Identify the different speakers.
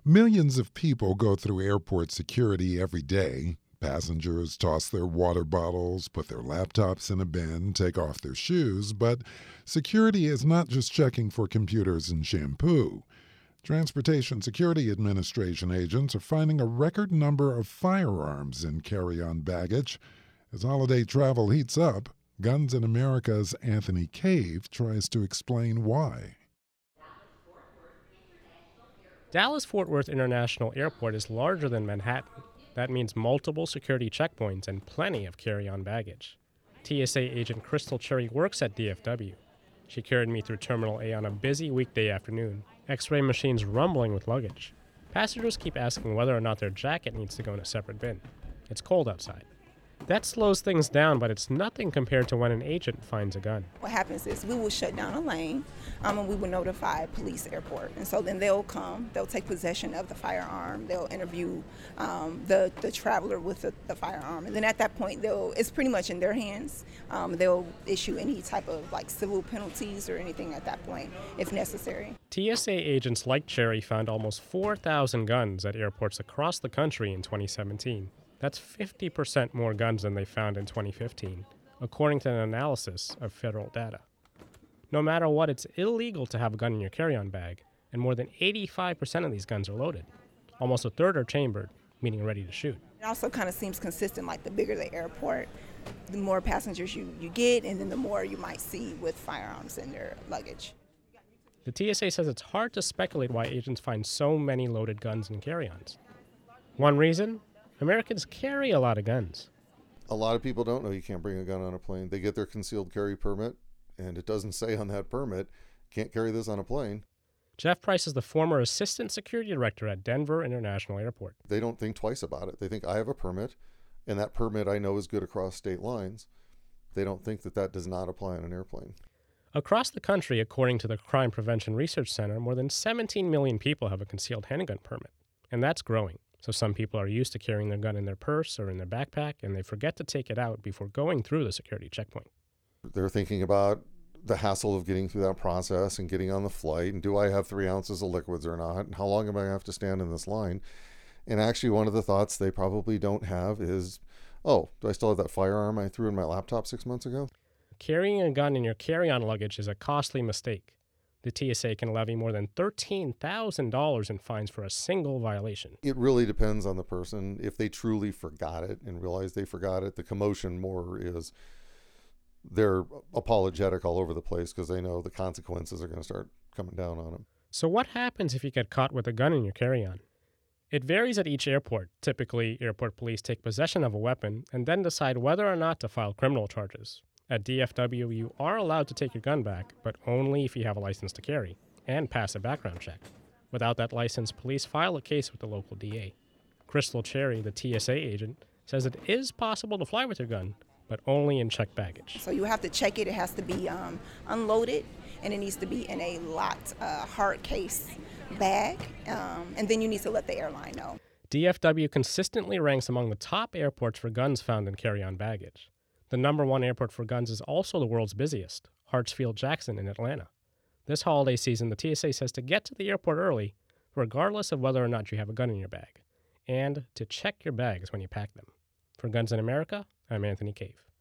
Speaker 1: Millions of people go through airport security every day. Passengers toss their water bottles, put their laptops in a bin, take off their shoes, but security is not just checking for computers and shampoo. Transportation Security Administration agents are finding a record number of firearms in carry on baggage. As holiday travel heats up, Guns in America's Anthony Cave tries to explain why.
Speaker 2: Dallas-Fort Worth International Airport is larger than Manhattan. That means multiple security checkpoints and plenty of carry-on baggage. TSA agent Crystal Cherry works at DFW. She carried me through Terminal A on a busy weekday afternoon, X-ray machines rumbling with luggage. Passengers keep asking whether or not their jacket needs to go in a separate bin. It's cold outside. That slows things down, but it's nothing compared to when an agent finds a gun.
Speaker 3: What happens is we will shut down a lane and we will notify police airport. And so then they'll come, they'll take possession of the firearm, they'll interview the traveler with the firearm. And then at that point, it's pretty much in their hands. They'll issue any type of civil penalties or anything at that point if necessary.
Speaker 2: TSA agents like Cherry found almost 4,000 guns at airports across the country in 2017. That's 50% more guns than they found in 2015, according to an analysis of federal data. No matter what, it's illegal to have a gun in your carry-on bag, and more than 85% of these guns are loaded. Almost a third are chambered, meaning ready to shoot.
Speaker 3: It also kind of seems consistent, the bigger the airport, the more passengers you get, and then the more you might see with firearms in their luggage.
Speaker 2: The TSA says it's hard to speculate why agents find so many loaded guns in carry-ons. One reason? Americans carry a lot of guns.
Speaker 4: A lot of people don't know you can't bring a gun on a plane. They get their concealed carry permit, and it doesn't say on that permit, can't carry this on a plane.
Speaker 2: Jeff Price is the former assistant security director at Denver International Airport.
Speaker 4: They don't think twice about it. They think, I have a permit, and that permit I know is good across state lines. They don't think that does not apply on an airplane.
Speaker 2: Across the country, according to the Crime Prevention Research Center, more than 17 million people have a concealed handgun permit, and that's growing. So some people are used to carrying their gun in their purse or in their backpack, and they forget to take it out before going through the security checkpoint.
Speaker 4: They're thinking about the hassle of getting through that process and getting on the flight, and do I have 3 ounces of liquids or not, and how long am I going to have to stand in this line? And actually, one of the thoughts they probably don't have is, oh, do I still have that firearm I threw in my laptop 6 months ago?
Speaker 2: Carrying a gun in your carry-on luggage is a costly mistake. The TSA can levy more than $13,000 in fines for a single violation.
Speaker 4: It really depends on the person. If they truly forgot it and realize they forgot it, the commotion more is they're apologetic all over the place because they know the consequences are going to start coming down on them.
Speaker 2: So what happens if you get caught with a gun in your carry-on? It varies at each airport. Typically, airport police take possession of a weapon and then decide whether or not to file criminal charges. At DFW, you are allowed to take your gun back, but only if you have a license to carry and pass a background check. Without that license, police file a case with the local DA. Crystal Cherry, the TSA agent, says it is possible to fly with your gun, but only in checked baggage.
Speaker 3: So you have to check it. It has to be unloaded, and it needs to be in a locked hard case bag, and then you need to let the airline know.
Speaker 2: DFW consistently ranks among the top airports for guns found in carry-on baggage. The #1 airport for guns is also the world's busiest, Hartsfield-Jackson in Atlanta. This holiday season, the TSA says to get to the airport early, regardless of whether or not you have a gun in your bag, and to check your bags when you pack them. For Guns in America, I'm Anthony Cave.